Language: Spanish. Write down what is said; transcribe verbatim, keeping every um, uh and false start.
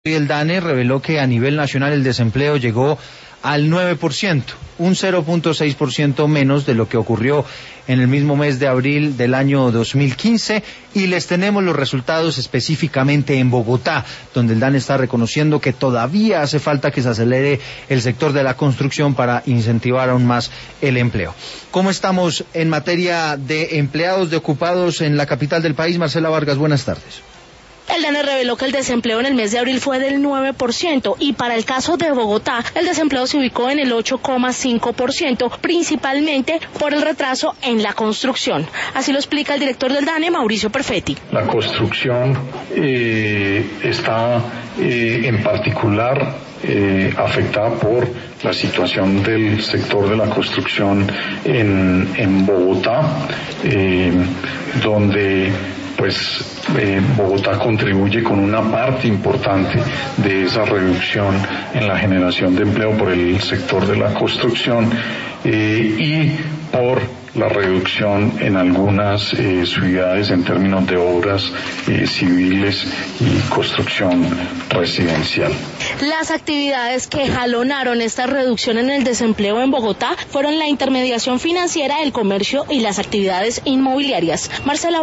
El DANE reveló que a nivel nacional el desempleo llegó al nueve por ciento, un cero punto seis por ciento menos de lo que ocurrió en el mismo mes de abril del año dos mil quince, y les tenemos los resultados específicamente en Bogotá, donde el DANE está reconociendo que todavía hace falta que se acelere el sector de la construcción para incentivar aún más el empleo. ¿Cómo estamos en materia de empleados, de ocupados en la capital del país? Marcela Vargas, buenas tardes. El DANE reveló que el desempleo en el mes de abril fue del nueve por ciento y para el caso de Bogotá el desempleo se ubicó en el ocho coma cinco por ciento, principalmente por el retraso en la construcción. Así lo explica el director del DANE, Mauricio Perfetti. La construcción eh, está eh, en particular eh, afectada por la situación del sector de la construcción en, en Bogotá, eh, donde pues eh, Bogotá contribuye con una parte importante de esa reducción en la generación de empleo por el sector de la construcción eh, y por la reducción en algunas eh, ciudades en términos de obras eh, civiles y construcción residencial. Las actividades que jalonaron esta reducción en el desempleo en Bogotá fueron la intermediación financiera, el comercio y las actividades inmobiliarias. Marcela